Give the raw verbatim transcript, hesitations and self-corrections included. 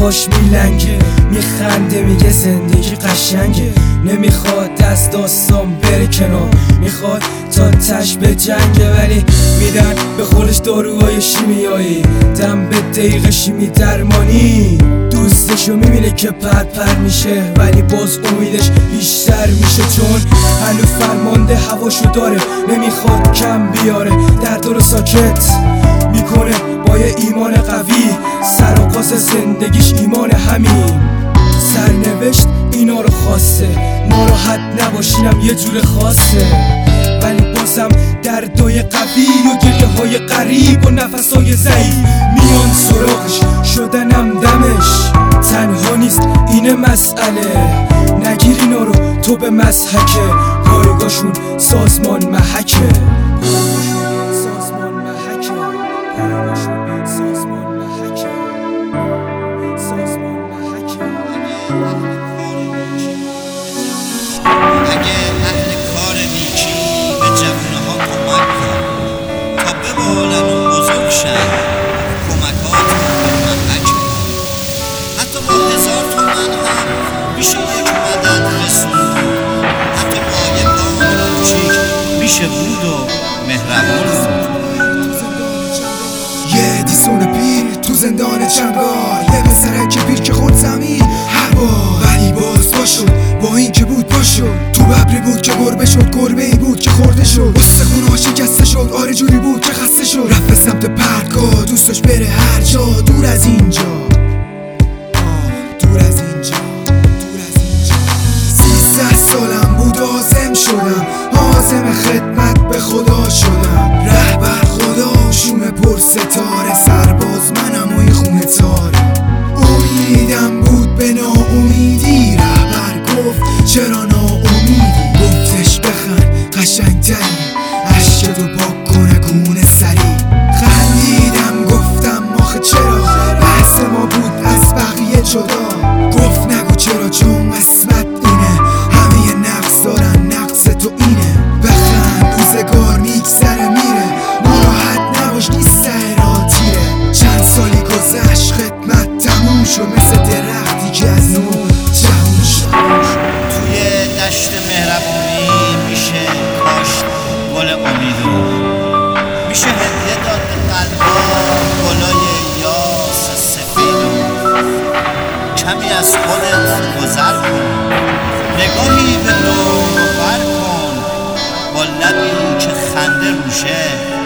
لباش میلنگه، میخنده میگه زندگی قشنگه. نمیخواد از داستان بره کنار، میخواد تا تش به جنگه. ولی میدن به خودش داروهای شیمیایی، دم به دقیقه شیمی درمانی. دوستشو میبینه که پر پر میشه، ولی باز امیدش بیشتر میشه، چون هنو فرمانده هواشو داره، نمیخواد کم بیاره. درد رو ساکت میکنه با یه ایمان قوی، سرآغاز زندگیش ایمان همین. سرنوشت اینا رو خواسته، ناراحت نباشینم یه جور خاصه، ولی بازم دردای قوی و گریه های غریب و نفس های ضعیف میان سراغش، شدنم دمش. تنها نیست اینه مسئله، نگیر اینا رو تو به مسحکه، پایگاهشون سازمان محکه. سازمان محکه، پایگاهشون سازمان محکه، سازمان محکه. اگه اهل کار نیکی به جوونه ها کمک کن تا ببالن و بزرگ شن، کمکات رو محک کن. حتی با هزار تومن هم میشه یک مدد رسون، حتی با یه بانک کوچیک میشه بود و مهربون. یه دیسون پیر تو زندان چنگار، یه پسرک پیر که خود زمین هوا، ولی باز باشد با این که بود باشد. تو ببری بود که گربه شد، گربه ای بود که خورده شد، استخونها شکسته شد، آره جوری بود که خسته شد. رفت به سمت پرتگاه، دوستش بره هر جا دور از اینجا، دور از اینجا، دور از اینجا. سیزده سالم بود عازم شدم، عازم خدمت به خدا شدم. رهبر خدا شوم پر ستاره، سرباز منم و این خونه تاره. امیدم بود به ناامیدی، رهبر گفت چرا ناامیدی؟ گفتش بخند قشنگتری، عشقتو پاک کنه گونه سری. خندیدم گفتم آخه چرا، بحث ما بود از بقیه جدا. گفت نگو چرا چون قسمت اینه، همه یه نقص دارن نقص تو اینه. بخند روزگار میگذره میره، ناراحت نباش نیست سهرا تیره. چند سالی گذشت خدمت تموم شد، مثل درختی که از نو جوون شد. توی دشت مهربونی میشه کاشت گل امیدو، میشه هدیه داد به قلبا گلای یاس سفیدو. کمی از خودت گذر کن، نگاهی به دور و بر کن، با لبی که خنده روشه